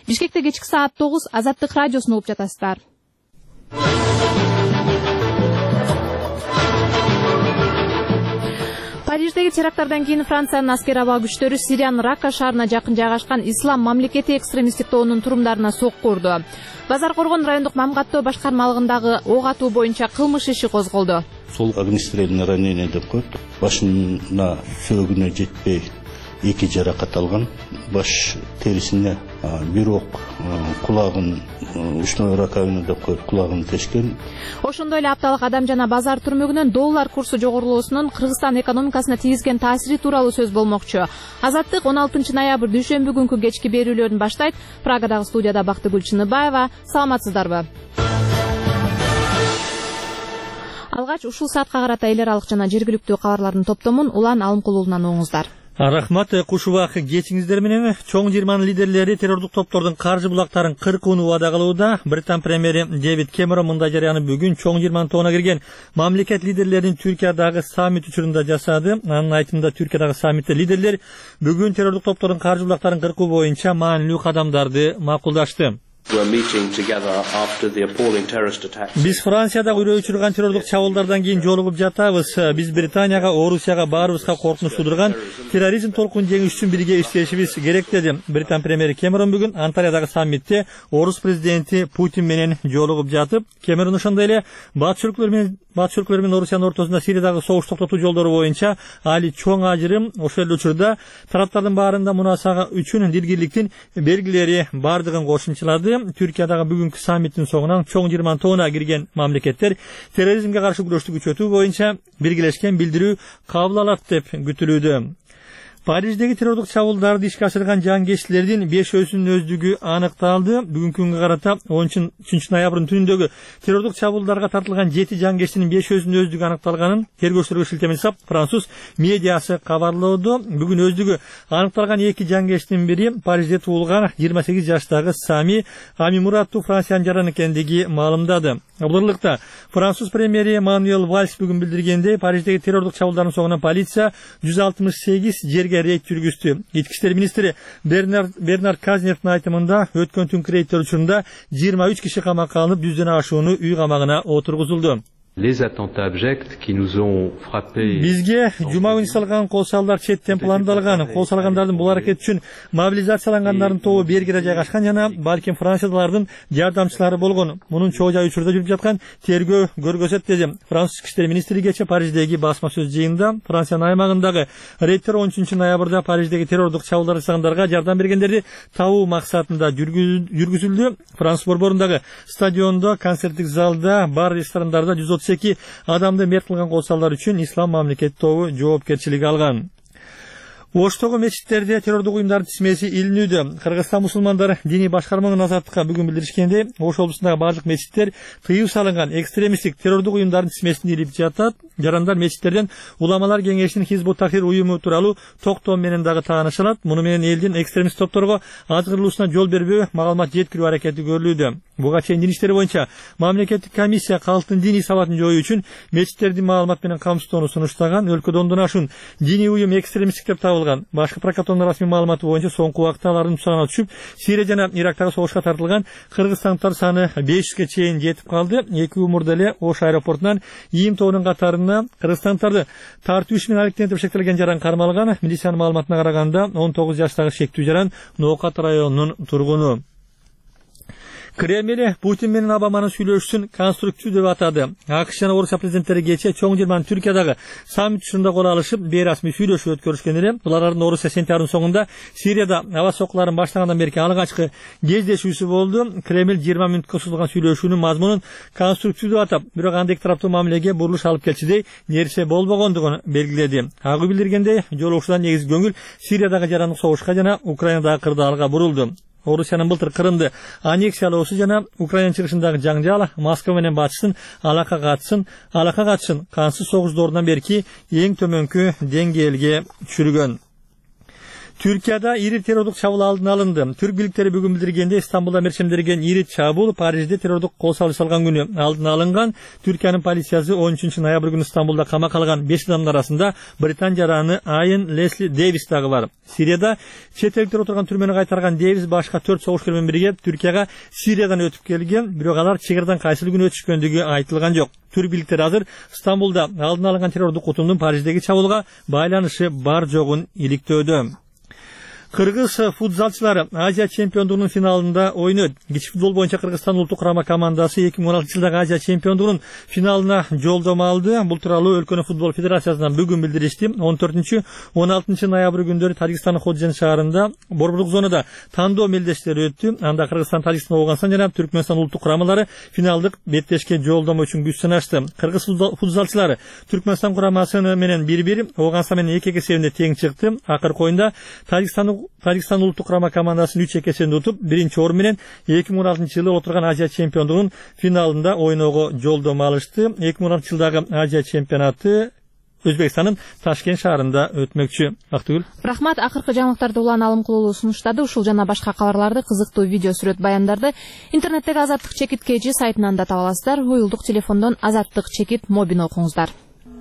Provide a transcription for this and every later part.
Бишкекте кечки саат 9 Азаттык радиосун угуп жатасыздар. Париждеги теракттардан кийин Франциянын аскер аба күчтөрү Сириянын Рака шаарына жакын жайгашкан Ислам мамлекети экстремисттик тобунун турумдарына сокку урду. Базар Коргон райондук мамгаттоо башкармалыгындагы ок атуу боюнча кылмыш иши козголду. Сол огнестрельное ранение деп коет. Башына сөөгүнө жетпей 2 жаракат алган. Баш терисине бир ок, кулагын ушной раковина деп коет, кулагын тешкен. Ошондой эле апталык адам жана базар түрмөгүнөн доллар курсу жогорулуусунун Кыргызстан экономикасына тийгизген таасири тууралуу сөз болмокчу. Азаттык 16 ноябрь дүйшөмбү күнкү кечки берүүлөрүн баштайт. Прагадагы студияда Бактыгүл Чыныбаева. Саламатсыздарбы? Алгач ушул саатка карата эл аралык жана жергиликтүү кабарлардын топтомун Улан Алымкулуулунан оңуңуздар. Рахмат, кушубак кечиңиздер менен чоң жыйырманын лидерлери террордук топтордун каржы булактарын кыркууну убада кылууда. Британ премьери Дэвид Кэмерон мындай жарыяны бүгүн чоң жыйырманын тобуна кирген мамлекет лидерлеринин Түркиядагы саммит учурунда жасады. Анын айтымында Түркиядагы саммитте лидерлер бүгүн террордук топтордун каржы булактарын кыркуу боюнча маанилүү кадамдарды макулдашты. Биз Францияда үрөө учурган террордук чабуулдардан кийин жолугуп жатабыз. Биз Британияга, Орусияга, баарыбызга коркунуч туудурган терроризм толкунун жеңиш үчүн бирге иштешибиз керек деди. Британ премьери Кэмерон бүгүн Анталиядагы саммитте Орус президенти Путин менен жолугуп жатып, Кэмерон ошондой эле Батыш өлкөлөр менен Орусиянын ортосунда Сириядагы согуш токтотуу жолдору боюнча али чоң ажырым, ошол эле учурда тараптардын баарында мунасага үчүн диргирликтин белгилери бардыгын кошумчалады. Түркиядагы бүгүнкү саммиттин соңунан чоң жыйырманын тобуна кирген мамлекеттер терроризмге каршы күрөштү күчөтүү боюнча биргелешкен билдирүү кабыл алат деп күтүлүүдө. Париждеги террордук чабуулдарды ишке ашырган жангеччилердин 5-өсүнүн өздүгү аныкталды. Бүгүнкү күнгө карата 13 ноябрдын түнүндөгү террордук чабуулдарга тартылган 7 жангеччинин 5-өсүнүн өздүгү аныкталганын тергөөчүлөргө шилтеме жасап француз медиасы кабарлоодо. Бүгүн өздүгү аныкталган 2 жангеччинин бири Парижде туулган 28 жаштагы Сами Амимураттуу Франциянын жараны экендиги маалымдады. Булырлыкта француз премьери Мануэль Вальс бүгүн билдиргендей, Париждеги террордук чабуулдардын соңунан полиция 168 жерге рейд жүргүздү. Ички иштер министри Бернар Казневдин айтымында өткөн түнкү рейдтер учурунда 23 киши камакка алынып, 100дөн ашууну үй камагына отургузулду. Бизге жума күнү салган кол салдар четтен пландалган. Кол салгандардын бул аракет үчүн мобилизациялангандардын тобу Бергеде жайгашкан жана балким Франциядалардын жардамчылары болгон. Мунун чоо жай учурда жүрүп жаткан тергөө көргөзөт деди француз ички иштер министри кече Париждеги басма сөз жыйынында. Франциянын аймагындагы рейдтер 13 ноябрда Париждеги террордук чабуулдар жасагандарга жардам бергендерди табуу максатында жүргүзүлдү. Француз борборундагы стадиондо, концерттик залда, бар ресторандарда 132 адамды мерт кылган колсалдар үчүн Ислам мамлекет тобу жоопкерчилик алган. Оштогу мечиттерде террордук уюмдардын тизмеси илинүүдө. Кыргызстан мусулмандары диний башкармалыгынын азаттыкка бүгүн билдиришкендей, Ош облусундагы бардык мечиттер тыюу салынган экстремисттик террордук уюмдардын тизмесине илип жатат. Жарандар мечиттерден Уламалар кеңешинин Хизбут Тахрир уюму тууралуу токтоо менен дагы таанышылат. Муну менен элдин экстремист топторго азгырылуусуна жол бербөө, маалымат жеткирүү аракети көрүлүүдө. Буга чейин дин иштери боюнча мамлекеттик комиссия калктын диний сабатын жоюу үчүн мечиттердин маалымат менен камсыздоону сунуштаган. Өлкөдө ондон ашуун диний уюм экстремисттик деп табылган. Башкы прокуратуранын расмий маалыматы боюнча соңку убакта алардын тушагына түшүп, Сирия жана Ирактагы согушка тартылган кыргызстандыктар саны 500ге чейин жетип калды. 2 умурда эле Ош аэропортунан ИИМ тобунун катарына кыргызстандыктарды тартуу иши менен алектентип шектелген жаран кармалган. Милициянын маалыматына караганда 19 жаштагы шектүү жаран Ноокат районунун тургуну. Кремль Путин менен Обаманын сүйлөшүүсүн конструктив деп атады. АКШ жана Орусия президенттери кече чоң жыйырманын Түркиядагы саммит учурунда кол алышып, бейрасмий сүйлөшүү өткөрүшкөн эле. Булардын Орусия сентябрдын соңунда Сирияда аба соккуларын баштагандан бери алгачкы кездешүүсү болду. Кремль 20 мүнөткө созулган сүйлөшүүнүн мазмунун конструктив деп атап, бирок анда эки тараптуу мамилеге бурулуш алып келчидей нерсе болбогондугун белгиледи. Агы билдиргендей, жолугушуудан негизги көңүл Сириядагы жарандык согушка жана Украинадагы кырдаалга бурулду. Орусиянын былтыр Кырымды аннексиялоосу жана Украина чыгышындагы жаңжал Москва менен батышсын алака катышын кансыз согуш доорунан берки эң төмөнкү деңгээлге түшүргөн. Türkiye'de iri terördük çabul aldığını alındı. Türk birlikleri bugün bildirgende İstanbul'da merşemdirigen iri çabul Paris'de terördük kol salışalgan günü aldığına alıngan. Türkiye'nin polisiyası 13. noyabr günü İstanbul'da kama kalgan 5 adamın arasında Britan jarağını Ian Leslie Davis dağı var. Siriyada çet ellikler oturgan türmeni kaytargan Davis başka 4 soğuşkermen birige Türkiye'ye Siriyadan ötüp kelgen, biroq alar çegirden kaysylı günü ötüşkendigi aytılgan yok. Türk birlikleri hazır İstanbul'da aldığına alıngan terördük otunun Paris'deki çabulga baylanışı bar jogun iliktödü. Kırgız futzalçıları Aziya Çempionluğu'nun finalında oyunu. Geçik futbol boyunca Kırgızstan Ultu Kurama komandası 2016 yılda Aziya Çempionluğu'nun finalına jolдома aldı. Bu turалы Өлкөнү Futbol Federasyasından bugün bildirişti. 14. 16. noyabr günleri Tacikistan Xoджен şaharında Борборлук zonada tandoo мелдештери öttü. Anda Kırgızstan Tacikistan Oğuzhan jana Türkmenistan Ultu Kuramaları finaldık betleşke jolдома üçün güç sınaştı. Kırgız futzalçıları Türkmenistan kuramasını menen 1-1, Oğuzhan menen 2-2 esebinde teң çıktı. Akırkı oyunda Tacikistan Ultu Kurama komandasını 3-2 esebinde tutup birinci orun menen 2016 yılı oturgan Aziya Çempionluğu'nun finalında oyunogo jolдома alıştı. 2016 yıldagi Aziya Çempionatı Özbekistan'ın Taşkent şaharında ötmökçü. Aktugül. Рахмат, акыркы жаңылыктарды улан алым кылуулуу сунуштады. Ушул жана башка кабарларды, кызыктуу видео сүрөт баяндарды интернеттеги Азаттык чекит KG сайтынан да таба аласыздар. Уюлдук телефондон Азаттык чекит мобин окуңуздар.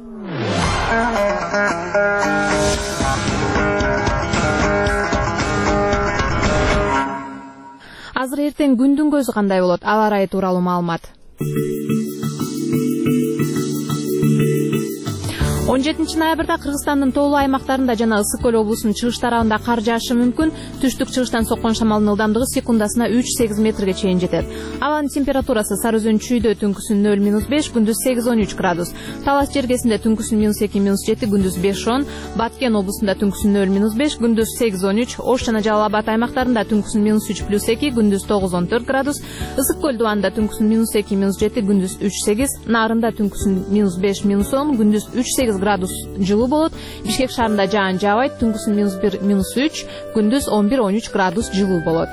Азыр эртең күндүн көзү кандай болот? Аба ырайы тууралуу маалымат. 17 ноябрда Кыргызстандын тоолуу аймактарында жана Ысык көл облусунун чыгыш тарабында кар жаашы мүмкүн. Түштүк чыгыштан соккон шамалдын ылдамдыгы секундасына 3-8 метрге чейин жетет. Абанын температурасы Сары Өзөн чүйдө түнкүсүн 0-5, күндүз 8-13 градус. Талас жергесинде түнкүсүн -2-7, күндүз 5-10, Баткен облусунда түнкүсүн 0-5, күндүз 8-13, Ош жана Жалал Абад аймактарында түнкүсүн -3+2, күндүз 9-14 градус. Ысык көл дубанында түнкүсүн -2-7, күндүз 3-8, Нарында түнкүсүн -5-10, күндүз 3-8 градус жылуу болот. Бишкек шаарында жаан жаабайт, түнкүсүн -1-3, күндүз 11-13 градус жылуу болот.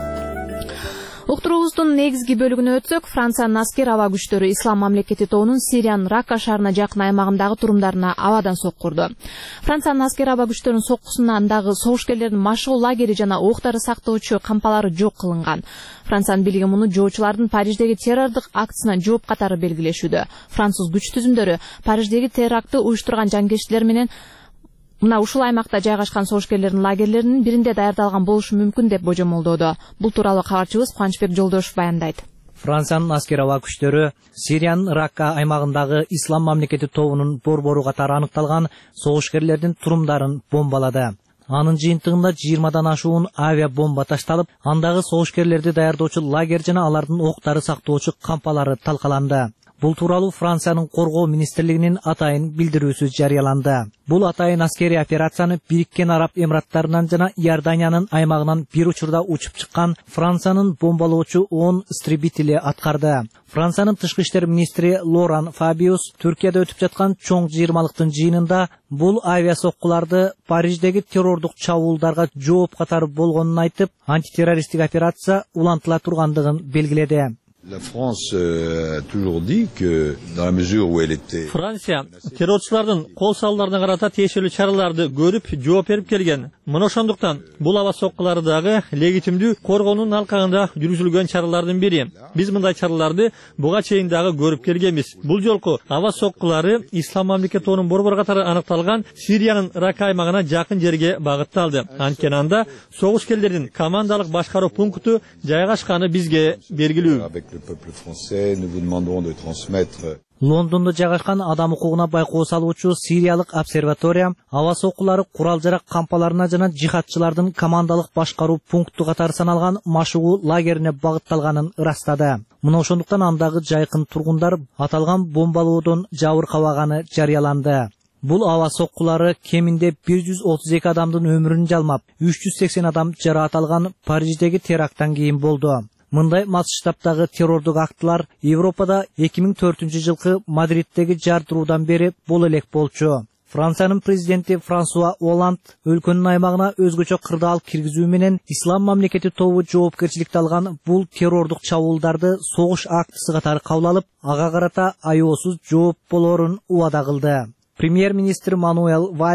Уктуруубуздун негизги бөлүгүнө өтсөк, Франциянын аскер аба күчтөрү Ислам мамлекети тобунун Сириянын Ракка шаарына жакын аймагындагы турумдарына абадан соккурду. Франциянын аскер аба күчтөрүнүн соккусундагы согушкерлердин машыгуу лагери жана октары сактоочу кампалары жок кылынган. Франциянын бийлиги муну жоочулардын Париждеги террордук актысына жооп катары белгилешүүдө. Француз күч түзүмдөрү Париждеги терактты уюштурган жангерчилер менен мына ушул аймакта жайгашкан согушкерлердин лагерлеринин биринде даярдалган болушу мүмкүн деп божомолдоодо. Бул тууралуу кабарчыбыз Кубанычбек Жолдошев баяндайт. Франциянын аскер аба күчтөрү Сириянын Ракка аймагындагы Ислам мамлекети тобунун борбору катары аныкталган согушкерлердин турумдарын бомбалады. Анын жыйынтыгында 20дан ашуун авиа бомба ташталып, андагы согушкерлерди даярдоочу лагерь жана алардын октары сактоочу кампалары талкаланды. Бул тууралуу Франциянын коргоо министрлигинин атайын билдирүүсү жарыяланды. Бул атайын аскери операцияны Бириккен Араб Эмираттарынан жана Иорданиянын аймагынан бир учурда учуп чыккан Франциянын бомбалоочу 10 истребители аткарды. Франциянын тышкы иштер министри Лоран Фабиус Түркияда өтүп жаткан чоң 20-лыктын жыйынында бул авиа соккуларды Париждеги террордук чабуулдарга жооп катары болгонун айтып, антитеррористтик операция улантыла тургандыгын белгиледи. La France a toujours dit que dans la mesure où elle était Франция террорчулардын кол салууларына карата тиешелүү чараларды көрүп жооп берип келген. Мына ошондуктан бул аба соккулары дагы легитимдүү коргоонун алкагында жүргүзүлгөн чаралардын бири. Биз мындай чараларды буга чейин дагы көрүп келгенбиз. Бул жолку аба соккулары Ислам мамлекети тобунун борбору катары аныкталган Сириянын Ракка аймагына жакын жерге багытталды. Анткени анда согушкерлердин командалык башкаруу пункту жайгашканы бизге белгилүү. le peuple français, nous vous demanderons de transmettre. Лондондо жайгашкан адам укугуна байкоо салуучу Сириялык обсерватория аба соккулары курал-жарак кампаларына жана жихадчылардын командалык башкаруу пункту катары саналган машыгуу лагерине багытталганын ырастады. Мына ошондуктан андагы жайкын тургундар аталган бомбалоодон жабыркабаганы жарыяланды. Бул аба соккулары кеминде 132 адамдын өмүрүн жалмап, 380 адам жараат алган Париждеги теракттан кийин болду. Мындай масштабтагы террордук актылар Европада 2004-жылкы Мадриддеги жардыруудан бери боло элек болчу. Франциянын президенти Франсуа Оланд өлкөнүн аймагына өзгөчө кырдаал киргизүү менен Ислам мамлекети тобу жоопкерчиликти алган бул террордук чабуулдарды согуш актысы катары кабыл алып, ага карата аяосуз жооп болорун убада кылды. Премьер-министр Мануэл Вальс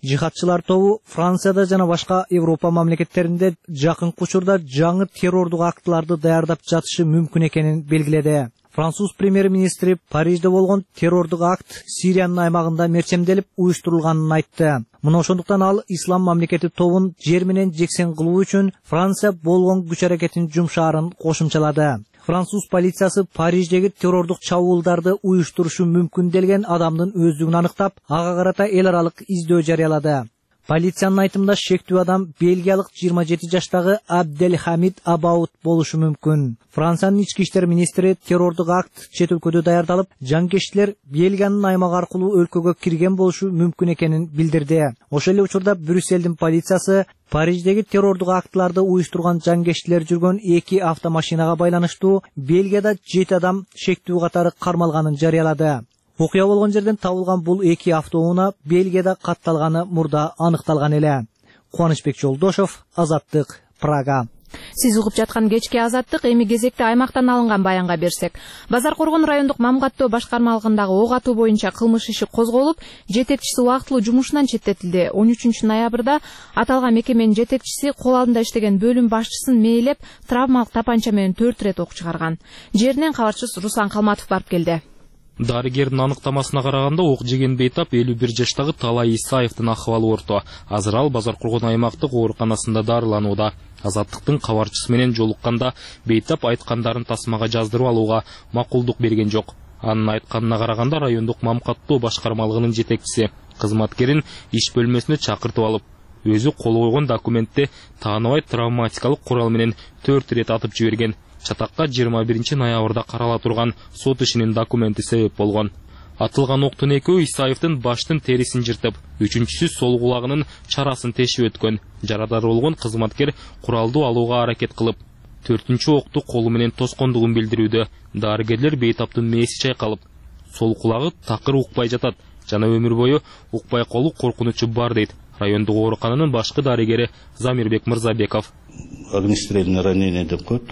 жихадчылар тобу Францияда жана башка Европа мамлекеттеринде жакынкы учурда жаңы террордук актыларды даярдап жатышы мүмкүн экенин белгиледи. Француз премьер-министри Парижде болгон террордук акт Сириянын аймагында мерчемделип уюштурулганын айтты. Мына ошондуктан ал ислам мамлекети тобун жер менен жексен кылуу үчүн Франция болгон күч аракетин жумшаарын кошумчалады. Француз полициясы Париждеги террордук чабуулдарды уюштурушу мүмкүн делген адамдын өздүгүн аныктап, ага карата эл аралык издөө жарыялады. Полициянын айтымында шектүү адам бельгиялык 27 жаштагы Абделхамид Абаут болушу мүмкүн. Франциянын ички иштер министри террордук акт чет өлкөдө даярдалып, жангештилер Бельгиянын аймагы аркылуу өлкөгө кирген болушу мүмкүн экенин билдирди. Ошол эле учурда Брюсселдин полициясы Париждеги террордук актыларды уюштурган жангештилер жүргөн 2 автомашинага байланыштуу Бельгияда 7 адам шектүү катары кармалганын жарыялады. Окуя болгон жерден табылган бул 2 автоунаа Бельгияда катталганы мурда аныкталган эле. Кубанычбек Жолдошов, Азаттык, Прага. Сиз угуп жаткан кечки Азаттык, эми кезекте аймактан алынган баянга берсек. Базар Коргон райондук Мамгаттоо башкармалыгындагы ок атуу боюнча кылмыш иши козголуп, жетекчиси убактылуу жумушунан четтетилди. 13-ноябрда аталган мекеменин жетекчиси кол алдында иштеген бөлүм башчысын мээлеп, травмалык тапанча менен 4 ирет ок чыгарган. Жеринен кабарчыбыз Руслан Калматов барып келди. Дарыгердин аныктамасына караганда ок жеген бейтап 51 жаштагы Талай Исаевдин акыбалы орто. Азыр ал Базар Коргон аймактык ооруканасында дарыланууда. Азаттыктын кабарчысы менен жолукканда бейтап айткандарын тасмага жаздырып алууга макулдук берген жок. Анын айтканына караганда райондук Мамгаттоо башкармалыгынын жетекчиси кызматкерин иш бөлмөсүнө чакыртып алып, өзү кол койгон документте тааныбай травматикалык курал менен 4 ирет атып жиберген. Чатакка 21 ноябрда карала турган сот ишинин документи себеп болгон. Атылган октун экөө Исаевдин баштын терисин жыртып, үчүнчүсү сол кулагынын чарасын тешип өткөн. Жарадар болгон кызматкер куралды алууга аракет кылып, 4-чү окту колу менен тоскондугун билдирүүдө. Дарыгерлер бейтаптын мээси чайкалып, сол кулагы такыр укпай жатат жана өмүр бою укпай колу коркунучу бар дейт райондук оорукананын башкы дарыгери Замирбек Мырзабеков. Огнестрельное ранение деп коет.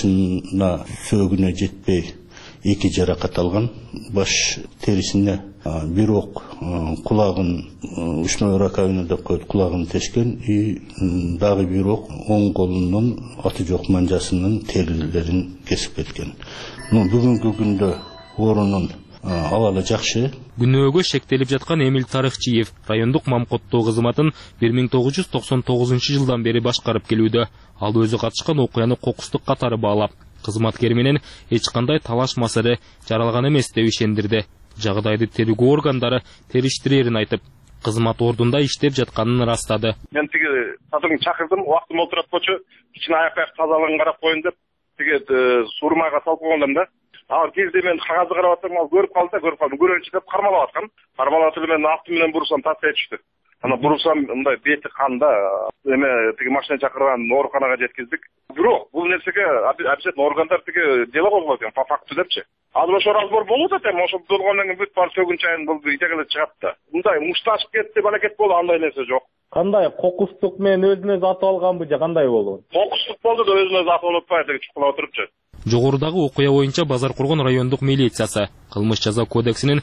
Башына сөөгүнө жетпей 2 жаракат алган. Баш терисине бир ок, кулагын ушной раковина деп коет, кулагын тешкен и дагы бир ок оң колунун аты жок манжасынын терилерин кесип кеткен. Бүгүнкү күндө орунун абалы жакшы. Күнөөгө шектелип жаткан Эмил Тарыхчиев райондук Мамгаттоо кызматын 1999 жылдан бери башкарып келүүдө. Ал өзү катышкан окуяны кокустук катары баалап, кызматкер менен эч кандай талашмасары жаралган эмес деп ишендирди. Жагдайды тергөө органдары териштирерин айтып, кызмат ордунда иштеп жатканын ырастады. Мен тиги сатырын чакырдым, убактым олтураткочу, кичине аяк тазалыгын карап коюн деп, тиги сурмага салып койгондум да. Ал кезде мен кагазды карап атсам, ал көрүп калдым, көрөнчү деп кармалап аткан. Кармалап атып мен автым менен бурсам тастай түштү. Ана бурсам мындай бети канда, эме тиги машина чакырган ооруканага жеткиздик. Бирок бул нерсеге обязательно органдар тиги дело козгойт экен, по факту депчи. Азыр ошо разбор болуп атат эми, ошо болгондон кийин бүт бар сөгүн чайын бул идегеле чыгат да. Мындай мушташып кетти, балакет болду, андай нерсе жок. Кандай кокустук менен өзүнө атып алганбы же кандай болду? Кокустук болду да өзүнө атып алып атпай, чукулап отурупчу. Жогорудагы окуя боюнча Базар Коргон райондук милициясы кылмыш жаза кодексинин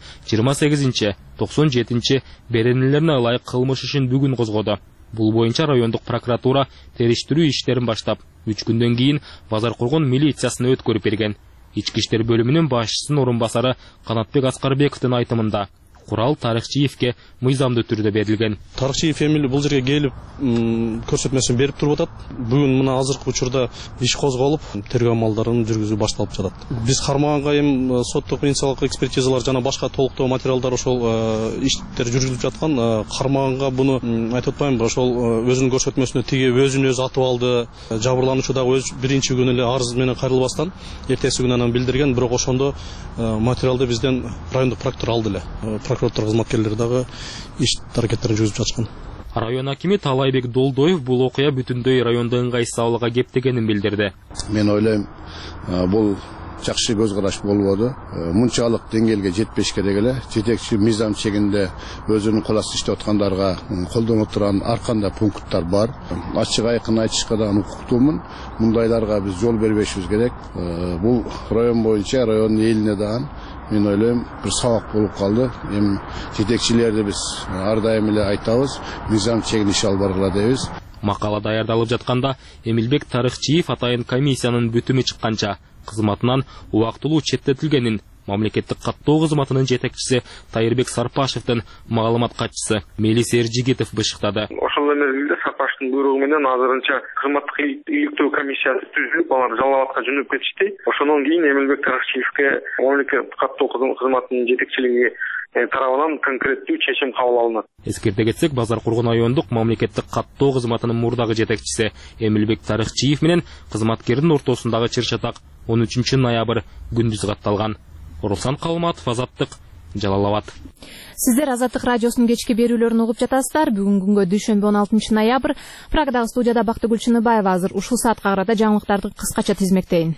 28-97 беренелерине ылайык кылмыш ишин бүгүн козгоду. Бул боюнча райондук прокуратура териштирүү иштерин баштап, 3 күндөн кийин Базар Коргон милициясына өткөрүп берген. Ички иштер бөлүмүнүн башчысынын орун басары Канатбек Аскарбековдун айтымында курал Тарыхчиевке мыйзамдуу түрдө берилген. Тарыхчиев эмили бул жерге келип көрсөтмөсүн берип туруп атат. Бүгүн мына азыркы учурда иш козголуп, тергөө амалдарын жүргүзүү башталып жатат. Биз кармаганга эми соттук медициналык экспертизалар жана башка толуктоо материалдар ошол иштер жүргүзүлүп жаткан. Кармаганга буну айтып атпаймынбы, ошол өзүнүн көрсөтмөсүнө тиги өзүн өзү атып алды. Жабырлануучу дагы өз биринчи күнү эле арыз менен кайрылбастан эртеси күнү анан билдирген, бирок ошондо материалды бизден райондук прокурор алды эле. Прокуратура кызматкерлери дагы иш аракеттерин жүргүзүп жатышкан. Район акими Талайбек Долдоев бул окуя бүтүндөй райондо ыңгайсыз абалга кептегенин билдирди. Мен ойлойм, бул жакшы көз караш болбоду. Мынчалык деңгээлге жетпеш керек эле. Жетекчи мыйзам чегинде өзүнүн кол астында иштеп аткандарга колдонуп турган ар кандай пункттар бар. Ачык айкын айтышка да укуктуумун. Мындайларга биз жол бербешибиз керек. Бул район боюнча райондун элине дагы мен ойлойм бир сабак болуп калды. Эми жетекчилерди биз ар дайым эле айтабыз, мыйзам чегин иш алып баргыла дейбиз. Макала даярдалып жатканда Эмилбек Тарыхчиев атайын комиссиянын бүтүмү чыкканча кызматынан убактылуу четтетилгенин мамлекеттик каттоо кызматынын жетекчиси Тайырбек Сарпашевдин маалымат катчысы Мелис Эржигитов бышыктады. Ошол мезгилде Сарпашевдин буйругу менен азырынча кызматтык иликтөө комиссиясы түзүлүп, алар Жалал Абадка жөнөп кетишти. Ошондон кийин Эмилбек Тарыхчиевке мамлекеттик каттоо кызматынын жетекчилиги тарабынан конкреттүү чечим кабыл алынат. Эскерте кетсек, Базар Кургон райондук мамлекеттик каттоо кызматынын мурдагы жетекчиси Эмилбек Тарыхчиев менен кызматкердин ортосундагы чыр-чатак 13 ноябрь күндүз катталган. Руслан Калматов, Азаттык, Жалал Абад. Сиздер Азаттык радиосунун кечки берүүлөрүн угуп жатасыздар. Бүгүнкү күнгө дүйшөмбү 16 ноябрь. Прагадагы студияда Бактыгүл Чыныбаева азыр ушул саатка карата жаңылыктарды кыскача тизмектейин.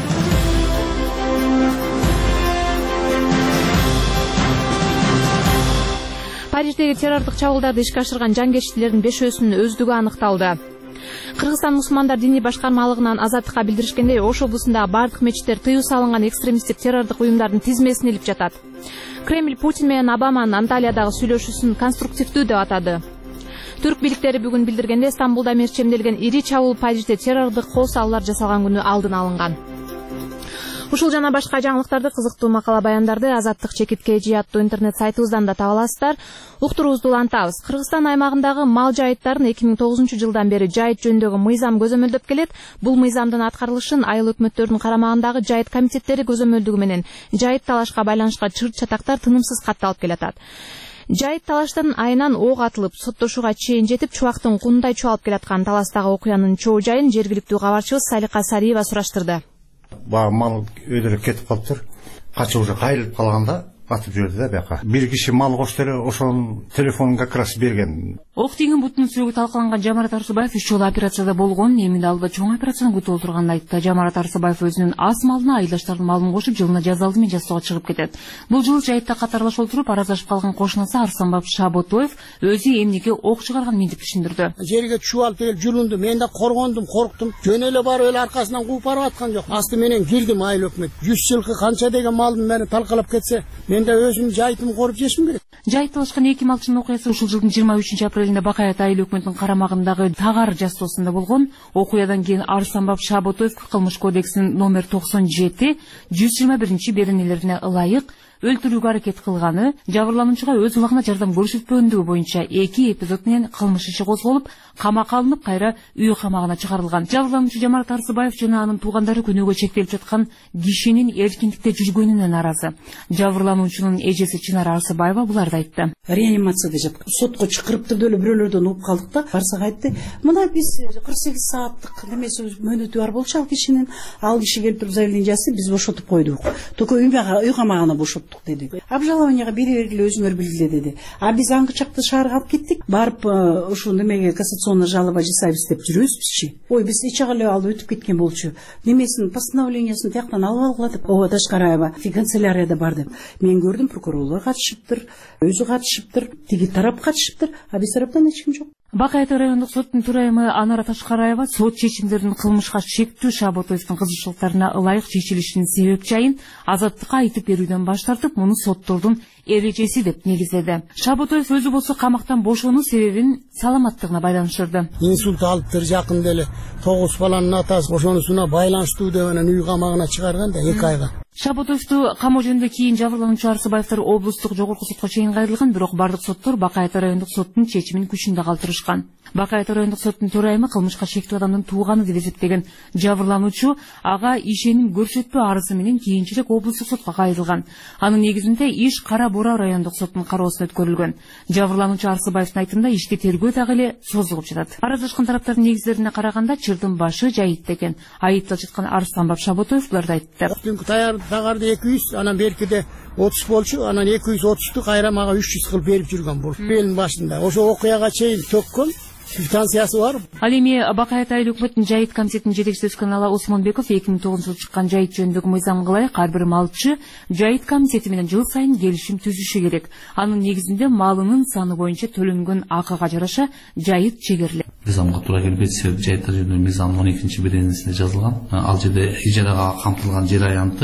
Париждеги террорлук чабуулдарды ишке ашырган жангечтилердин 5-өсүнүн өздүгү аныкталды. Кыргызстан мусулмандар диний башкармалыгынан Азаттыкка билдиришкендей, Ош облусундагы бардык мечиттер тыюу салынган экстремисттик террордук уюмдардын тизмесине илип жатат. Кремль Путин менен Обаманын Анталиядагы сүйлөшүүсүн конструктивдүү деп атады. Түрк бийликтери бүгүн билдиргенде, Стамбулда мерчемделген ири чабуул Парижде террордук кол салуулар жасалган күнү алдын алынган. Ушул жана башка жаңылыктарды, кызыктуу макала баяндарды Азаттык ЧКТ аттуу интернет сайтыбыздан да таба аласыздар. Уктуруубузду улантабыз. Кыргызстан аймагындагы мал жайыттарын 2009 жылдан бери жайыт жөнүндөгү мыйзам көзөмөлдөп келет. Бул мыйзамдын аткарылышын айыл өкмөттөрдүн карамагындагы жайыт комитеттери көзөмөлдүгү менен жайыт талашка байланышкан чыр-чатактар тынымсыз катталып келатат. Жайыт талаштан айынан ок атылып, соттошууга чейин жетип, чубактын кунундай чуалып келаткан таластагы окуянын чоо жайын жергиликтүү кабарчыбыз Салика Сариева сураштырды. Мал өйдөрүп кетип калыптыр. Качып уже кайрылып калганда атып жиберди да бияка. Бир киши мал кошту эле, ошонун телефонун как раз берген. Ок тиген бутунун сөөгү талкаланган Жамарат Арсыбаев 3 жолу операцияда болгон, эми алда чоң операцияны күтүп отурганын айтты. Жамарат Арсыбаев өзүнүн ас малына айылдаштардын малын кошуп, жылына жазалды менен жасоого чыгып кетет. Бул жолу жайытта катарлаш отуруп, аразашып калган кошунасы Арсанбап Шаботоев өзү эмнеге ок чыгарган мынтип түшүндүрдү. Жерге чуалып эл жүлүндү, мен да коргондум, корктум. Жөн эле барып эле аркасынан кууп барып аткан жок. Асты менен кирдим айыл өкмөт. 100 жылкы канча деген малдын мени талкалап кетсе, мен да өзүм жайытым коруп жешим керек. Жайыт талашкан 2 малчынын окуясы ушул жылдын 23 апрелинде Бакаят айыл өкмөтүнүн карамагындагы Тагар жасоосунда болгон. Окуядан кийин Арсанбап Шаботоев кылмыш кодексинин номер 97 121 беренелерине ылайык өлтүрүүгө аракет кылганы, жабырлануучуга өз убагында жардам көрсөтпөгөндүгү боюнча 2 эпизод менен кылмыш иши козголуп, камакка алынып, кайра үй камагына чыгарылган. Жабырлануучу Жамарат Арсыбаев жана анын туугандары күнөөгө чектелип жаткан кишинин эркиндикте жүргөнүнө нааразы. Жабырлануучунун эжеси Чынар Арсыбаева буларды айтты. Реанимацияда жатып, сотко чакырыптыр деле бирөөлөрдөн угуп калдык да, барсак айтты. Мына биз 48 сааттык немеси мөөнөтү бар болчу ал кишинин. Ал киши келип туруп заявление жазды, биз бошотуп койдук. Только үй камагына бошоттук деди. Обжалованияга бере бергиле өзүңөр билгиле деди. А биз аңгычакты шаарга алып кеттик. Барып ушул немеге кассационный жалоба жасайбыз деп жүрөбүзчү. Ой, биз эч эле алып өтүп кеткен болчу. Немесин постановлениясын тияктан алып алгыла деп, ого ташкарайба канцелярияда бар деп. Мен көрдүм, прокурорлор катышыптыр, өзү катышыптыр, тиги тарап катышыптыр, а биз тараптан эч ким жок. Бакаят райондук соттун төрайымы Анара Ташкараева сот чечимдеринин кылмышка шектүү Шаботоевдун кызыкчылыктарына ылайык чечилишинин себеп жайын Азаттыкка айтып берүүдөн баш тартып, муну соттордун эрежеси деп негиздеди. Шаботоев өзү болсо камактан бошонуу себебин саламаттыгына байланыштырды. Инсульт алыптыр жакында эле, 9 баланын атасы ошонусуна байланыштуу деп анан үй камагына чыгарган да 2 айга. Шаботоевду камоо жөнүндө кийин жабырлануучу Арсыбаевдер облустук жогорку сотко чейин кайрылган, бирок бардык соттор Бакаят райондук соттун чечимин күчүндө калтырышкан. Бакаят райондук соттун төрайымы кылмышка шектүү адамдын тууганы деп эсептеген жабырлануучу ага ишеним көрсөтпөө арызы менен кийинчерээк облустук сотко кайрылган. Анын негизинде иш Кара Бура райондук соттун кароосуна өткөрүлгөн. Жабырлануучу Арсыбаевдин айтымында ишти тергөө дагы эле созулуп жатат. Араздашкан тараптардын негиздерине караганда чырдын башы жайытта экен. Айыпталып жаткан Арсанбап Шаботоев буларды айтты. Тагарды 200, анан беркиде 30 болчу, анан 230ту кайра мага 300 кылып берип жүргөн бул. Элдин башында ошо окуяга чейин төккөн квитанциясы бар. Ал эми Бакаят айыл өкмөтүнүн жайыт комитетинин жетекчиси Канала Осмонбеков 2009 жылы чыккан жайыт жөнүндөгү мыйзамга ылайык ар бир малчы жайыт комитети менен жыл сайын келишим түзүшү керек. Анын негизинде малынын саны боюнча төлөнгөн акыга жараша жайыт чегерилет. Мыйзамга туура келбейт, себеби жайыттар жөнүндөгү мыйзамдын 12-беренесинде жазылган. Ал жерде ижарага камтылган жер аянты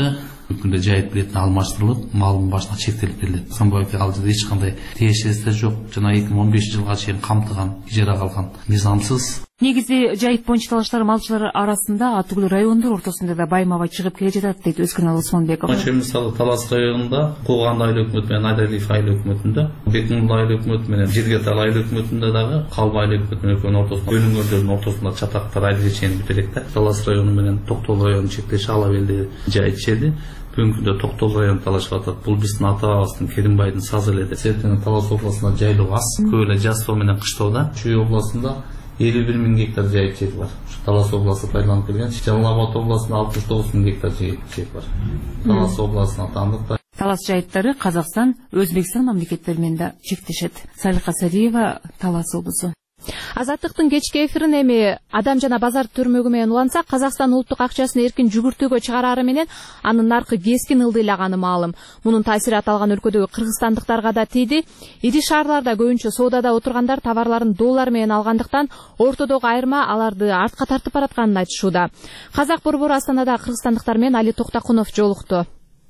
Күндө жайып билетин алмаштырылып, малдын башына чектелип берилет. Самбайга ал жерде эч кандай тиешеси жок. Жана 2015 жылга чейин камтыган, ижарага алган мыйзамсыз. Негизи жайыт боюнча талаштар малчылар арасында атүгүл райондор ортосунда да байма-бай чыгып келе жатат дейт Өзкүнал Осмонбеков. Мисалы Талас районунда Кулган айыл өкмөтү менен Айдарлиев айыл өкмөтүндө, Бекмулла айыл өкмөтү менен Жиргетал айыл өкмөтүндө дагы Калба айыл өкмөтүнүн экөөнүн ортосунда бөлүнгөндөрдүн ортосунда чатактар айыл чечени бүт элек да. Талас району менен Токтол районунун чектеши ала белди жайыт чеди. Бүгүнкү күндө Токтол району талашып атат. Бул биздин ата-бабабыздын Керимбайдын сазы эле. Себептен Талас областында жайлоо аз, көп эле жастоо менен кыштоодо. Чүй областында 51.000 гектар жайыт чеги бар. Талас областы пайдаланып келген. Жалал Абад областында 69.000 гектар жайыт чеги бар. Талас областына таандык. Талас жайыттары Казакстан, Өзбекстан мамлекеттери менен да чектешет. Салиха Сариева, Талас облусу. Азаттыктын кечки эфирин эми Адам жана базар түрмөгү менен улантсак, Казакстан улуттук акчасын эркин жүгүртүүгө чыгарары менен анын наркы кескин ылдыйлаганы маалым. Мунун таасири аталган өлкөдөгү кыргызстандыктарга да тийди. Ири шаарларда көбүнчө соодада отургандар товарларын доллар менен алгандыктан ортодогу айырма аларды артка тартып баратканын айтышууда. Казак борбору Астанада кыргызстандыктар менен Али Токтакунов жолукту.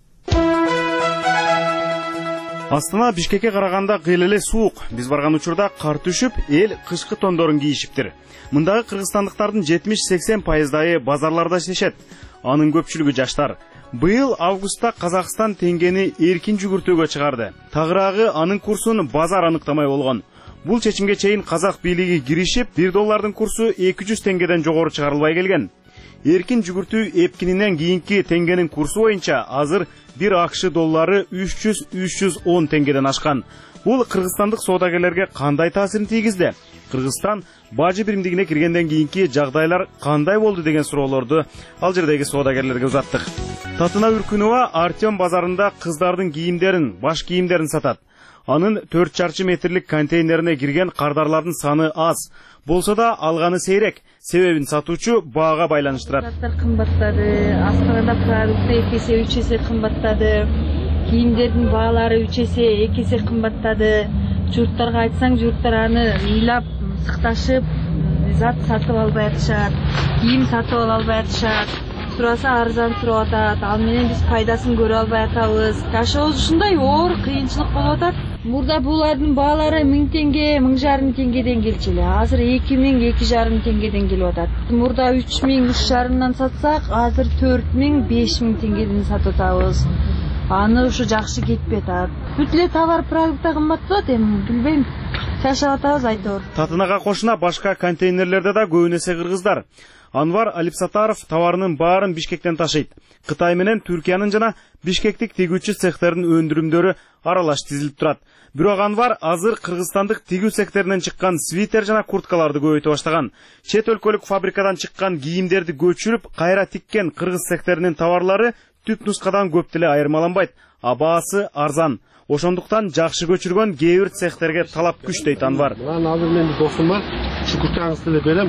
Астана Бишкекке караганда кыйыл суук. Биз барган учурда кар түшүп, эл кышкы тондорун кийишиптир. Мындагы кыргызстандыктардын 70-80% базарларда иштешет. Анын көпчүлүгү жаштар. Быйыл августта Казакстан теңгени эркин жүгүртүүгө чыгарды. Тагыраагы анын курсун базар аныктамай болгон. Бул чечимге чейин казак бийлиги киришип, 1 доллардын курсу 200 теңгеден жогору чыгарылбай келген. Эркин жүгүртүү эпкининен кийинки теңгенин курсу боюнча азыр 1 акш доллары 300-310 теңгеден ашкан. Бул кыргызстандык соодагерлерге кандай таасирин тийгизди? Кыргызстан бажы биримдигине киргенден кийинки жагдайлар кандай болду деген суроолорду ал жердеги соодагерлерге узаттык. Татына Үркүнова Артем базарында кыздардын кийимдерин, баш кийимдерин сатат. Анын 4 чарчы метрлик контейнерине кирген кардарлардын саны аз. Болсо да алганы сейрек. Себебин сатуучу баага байланыштырат. Кымбаттады, Астанада продукты 2 эсе 3 эсе кымбаттады. Кийимдердин баалары 3 эсе 2 эсе кымбаттады. Журттарга айтсаң, журттар аны ыйлап, сыкташып, зат сатып албай атышат. Кийим сатып албай атышат. Сураса арзан сурап атат. Ал менен биз пайдасын көрө албай атабыз. Жашообуз ушундай оор кыйынчылык болуп атат. Мурда булардын баалары 1000 теңге, 1000 теңгеден келчү эле. Азыр 2000, 2,5 теңгеден келип атат. Мурда 3000, 3,5 сатсак, азыр 4000, 5000 теңгеден сатып атабыз. Аны ушу жакшы кетпей атат. Бүт эле товар продукты кымбаттап, эми билбейм. Жашап атабыз айтор. Татынага кошуна башка контейнерлерде да көбүнесе кыргыздар. Анвар Алипсатаров товарынын баарын Бишкектен ташыйт. Кытай менен Түркиянын жана Бишкектик тигүүчү цехтердин өндүрүмдөрү аралаш тизилип турат. Бирок Анвар азыр кыргызстандык тигүү цехтеринен чыккан свитер жана курткаларды көбөйтө баштаган. Чет өлкөлүк фабрикадан чыккан кийимдерди көчүрүп, кайра тиккен кыргыз цехтеринин товарлары түп нускадан көп деле айырмаланбайт. А баасы арзан. Ошондуктан жакшы көчүргөн кээ бир цехтерге талап күч дейт Анвар. Азыр менин досум бар. Şu курткаңызды деле берем.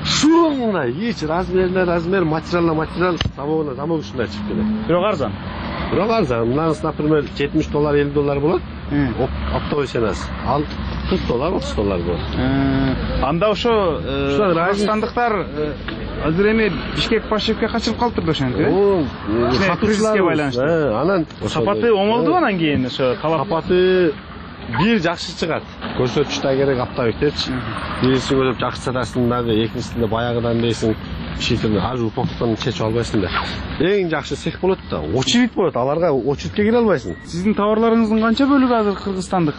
Шуңдай эч размер материал замок ушундай чыгып келет. Бирок арзан. Бирок арзан. Мынаңыз, например, $70, $50 болот. Оптовый ценасы. Ал $40, $30 болот. Анда ошо кыргызстандыктар азыр эми Бишкек Пашевке качылып калыптыр да ошентип. Сатуучуларга байланыштуу. Анан сапаты оңолду анан кийин ошо сапаты бир жакшы чыгат. Көрсөтүш да керек аптап кетечи. Биринчи көрүп жакшы сатасың дагы, экинчисинде баягыдан дейсиң, шикирни аж упоктон чечип албайсың да. Эң жакшы цех болот да. Очередь болот, аларга очередке кире албайсың. Сиздин товарларыңыздын канча бөлүгү азыр кыргызстандык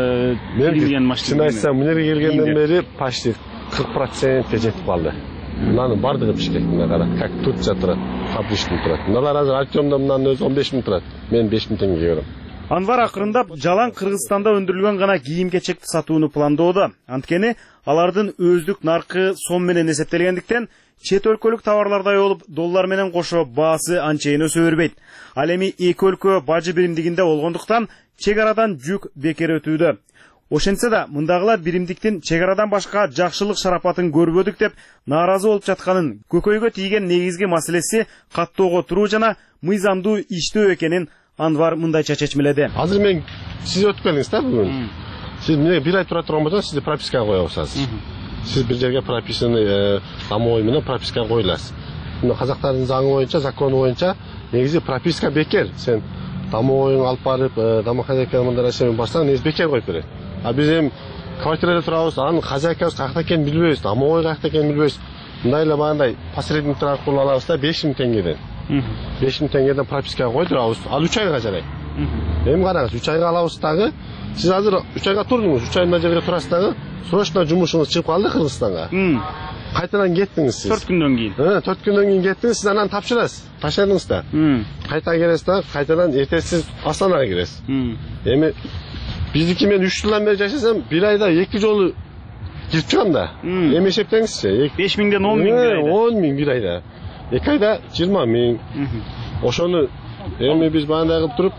кирген машина? Чын айтсам, мына келгенден бери почти 40% жетип калды. Мынанын бардыгы Бишкектин кара, как Турция турат, фабричный турат. Мыналар азыр Артемда мынанын өзү 15 000 турат. Мен 5 000 теңгеге берем. Анвар акырындап жалаң Кыргызстанда өндүрүлгөн гана кийим-кечекти сатууну пландоодо. Анткени алардын өздүк наркы сом менен эсептелгендиктен чет өлкөлүк товарлардай болуп, доллар менен кошо баасы анчейин өсө бербейт. Ал эми эки өлкө бажы биримдигинде болгондуктан чек арадан жүк бекер өтүүдө. Ошентсе да мындагылар биримдиктин чек арадан башка жакшылык шарапатын көрбөдүк деп нааразы болуп жатканын, көкөйгө тийген негизги маселеси каттоого туруу жана мыйзамдуу иштөө экенин Анвар мындайча чечмеледи. Азыр мен сиз өтүп келдиңиз да бүгүн. Сиз эмне бир ай тура турган болсоңуз, сизди пропискага коебуз азыр. Сиз бир жерге прописканы домой менен пропискага коюласыз. мына казактардын заңы боюнча, закону боюнча негизи прописка бекер. Сен домоюңду алып барып, домо хозяйканы мындай нерсени барсаң, негизи бекер коюп берет. А биз эми квартирада турабыз, анын хозяйкабыз каякта экенин билбейбиз, домой каякта экенин билбейбиз. Мындай эле багындай посредниктер аркылуу алабыз да 5000 теңгеден. 5000 теңгеден пропискага койдурабыз. Ал 3 айга жарайт. Эми караңыз, 3 айга алабыз дагы. Сиз азыр 3 айга турдуңуз, 3 ай мына жерге турасыз дагы. Срочно жумушуңуз чыгып калды Кыргызстанга. Кайтадан кеттиңиз сиз. 4 күндөн кийин. 4 күндөн кийин кеттиңиз, сиз анан тапшырасыз. Ташладыңыз да. Кайта келесиз да, кайтадан эртеси Астанага киресиз. Эми биздики мен 3 жылдан бери жашасам, 1 айда 2 жолу кирип чыгам да. Эми эсептеңизчи. 5000ден 10000 бир айда. 10000 бир айда. 2 айда 20000. Ошону эми биз бандай кылып туруп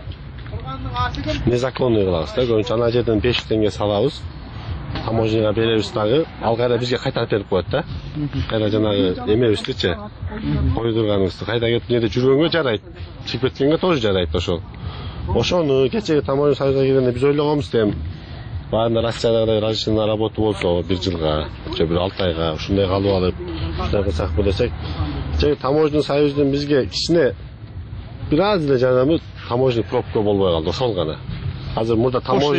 незаконный кылабыз да. Көбүнчө ана жерден 500 теңге салабыз. Таможняга беребиз дагы. Ал кайда бизге кайтарып берип коет да. Кайда жанагы эмебиздичи койдурганыбызды кайда кетип жерде жүргөнгө жарайт. Чыгып кеткенге тоже жарайт ошол. Ошону кечеги таможня союзга киргенде биз ойлогонбуз да, баында Россиядагы разрешение на работу болсо 1 жылга, же бир 6 айга ушундай калып алып, ушундай кылсакпы десек, кечеги таможня союздун бизге кичине бир аз эле жардамы таможня пробка болбой калды, ошол гана. Азыр мурда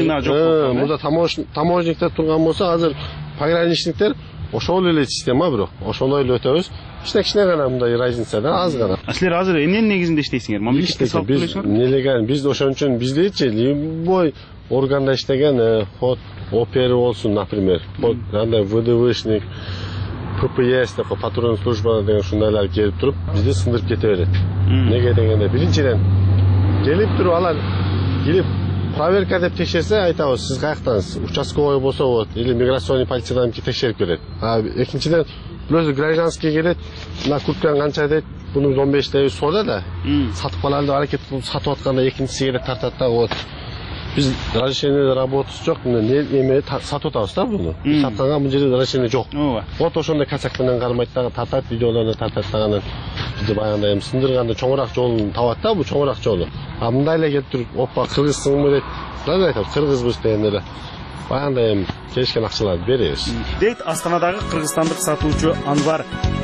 таможниктер турган болсо, азыр пограничниктер ошол эле система бирок, ошондой эле өтөбүз. Кичине гана мындай разница да, аз гана. Силер азыр эмненин негизинде иштейсиңер? Мамлекетке салып төлөйсүңөр? Нелегал, биз ошон үчүн биздечи любой органда иштеген ход опер болсун, например, андай ВДВшник, ППС деп патрульный служба деген ушундайлар келип туруп, бизди сындырып кете берет. Неге дегенде, биринчиден келип туруп алар келип проверка деп текшерсе, айтабыз, сиз каяктансыз? Участковой болсо болот, или миграционный полициядан текшерип берет. А экинчиден өзү гражданский келет, мына курткан канча дейт, буну 15 дейбиз соода да. Сатып алалы деп аракет кылып сатып атканда экинчиси келет тартат да, вот. Биз разрешение работасы жок, эме сатып атабыз да буну. Сатканга бул жерде разрешение жок. Вот ошондой касак менен кармайт дагы, тартат, видеолорду тартат дагы. Бизди баягындай эми сындырганда чоңураак жолун табат да, бул чоңураак жолу. А мындай эле келип туруп, опа, кыргызсыңбы дейт. Мындай айтат, кыргызбыз дегенде эле. Баягындай эми келишкен акчаларды беребиз. Дейт Астанадагы кыргызстандык сатуучу Анвар.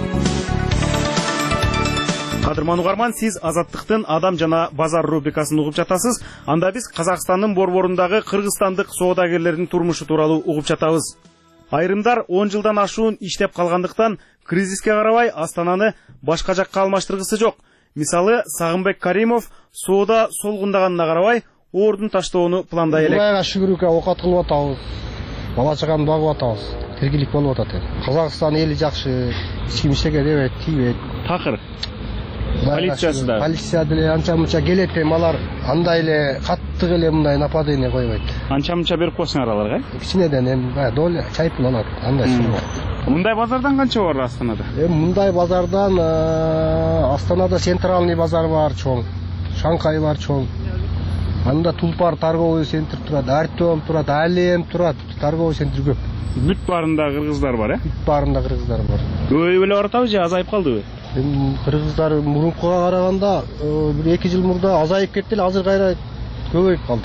Кадырман угарман, сиз Азаттыктын Адам жана базар рубрикасын угуп жатасыз. Анда биз Казакстандын борборундагы кыргызстандык соодагерлердин турмушу тууралуу угуп жатабыз. Айрымдар 10 жылдан ашуун иштеп калгандыктан кризиске карабай Астананы башка жакка алмаштыргысы жок. Мисалы, Сагынбек Каримов соода солгундаганына карабай ордун таштоону пландай элек. Кудайга шүгүрүккө оокат кылып атабыз. Бала чаганы багып атабыз. Тиргилик болуп атат. Казакстан эли жакшы, эч ким эчтеке дебейт, тийбейт. Такыр. Полициясы да. Полиция деле анча-мунча келет, алар андай эле каттык эле мындай нападение койбойт. Анча-мунча берип койсуңар аларга? Кичинеден эми доля чайып алат. Андай суу. Мындай базардан канча бар Астанада? Мындай базардан Астанада центральный базар бар чоң. Шанхай бар чоң. Анда Тулпар торговый центр турат, Артем турат, Алем турат, торговый центр көп. Бүт барында кыргыздар бар, Бүт барында кыргыздар бар. Көбөйүп эле баратабы же азайып калдыбы? Кыргыздар мурункуга караганда бир 2 жыл мурда азайып кетти эле, азыр кайра көбөйүп калды.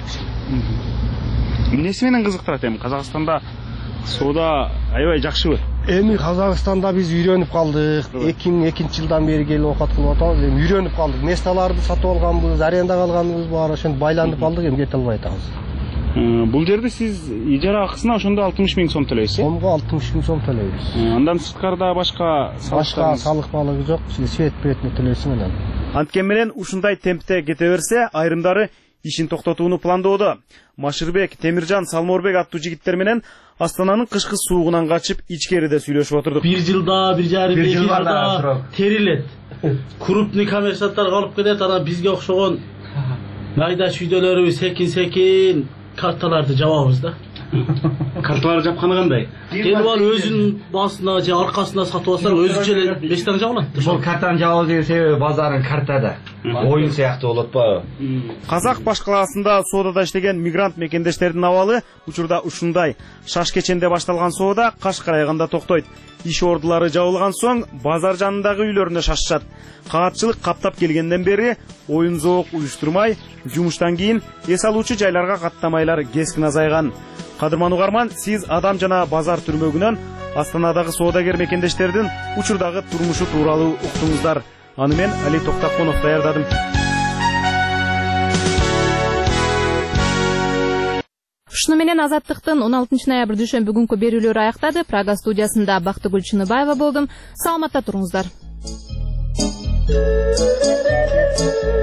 Эмнеси менен кызыктырат эми Казакстанда соода аябай жакшыбы? Эми Казакстанда биз үйрөнүп калдык. 2002 жылдан бери келип оокат кылып атабыз. Эми үйрөнүп калдык. Месталарды сатып алганбыз, арендага алганбыз бар, ошентип байланып калдык, эми кете албай атабыз. Бул жерде сиз ижара акысына ошондо 60 000 сом төлөйсүз. Сомго 60 000 сом төлөйбүз. Андан сырткарда башка салык балыгы жок, свет бетине төлөйсүң анан. Анткени менен ушундай темпте кете берсе, айрымдары ишин токтотууну пландоодо. Машырбек, Темиржан, Салморбек аттуу жигиттер менен Астананын кышкы суугунан качып ичкериде сүйлөшүп отурдук. 1 жылда, 1,5 жылда терилет. Крупный коммерсанттар калып кетет, анан бизге окшогон майда шүйдөлөрү секин карталарды жабабыз да. Карталарды жапканы кандай? Эми ал өзүнүн басына же аркасына сатып алсаң өзүнчө эле бештен жабылат. Бул картаны жабуу деген себеби базардын картада. Оюн сыяктуу болот атпайбы? Казак баш калаасында соодада иштеген мигрант мекендештердин абалы учурда ушундай. Шаш кеченде башталган соода каш карайганда токтойт. Иш ордулары жабылган соң базар жанындагы үйлөрүнө шашышат. Каатчылык каптап келгенден бери оюн зоок уюштурмай, жумуштан кийин эс алуучу жайларга каттамайлар кескин азайган. Кадырман угарман, сиз Адам жана базар түрмөгүнөн Астанадагы соодагер мекендештердин учурдагы турмушу тууралуу уктуңуздар. Аны мен Али Токтаконов даярдадым. Ушуну менен Азаттыктын 16 ноябрь дүйшөмбү күнкү берүүлөрү аяктады. Прага студиясында Бактыгүл Чыныбаева болдум. Саламатта туруңуздар.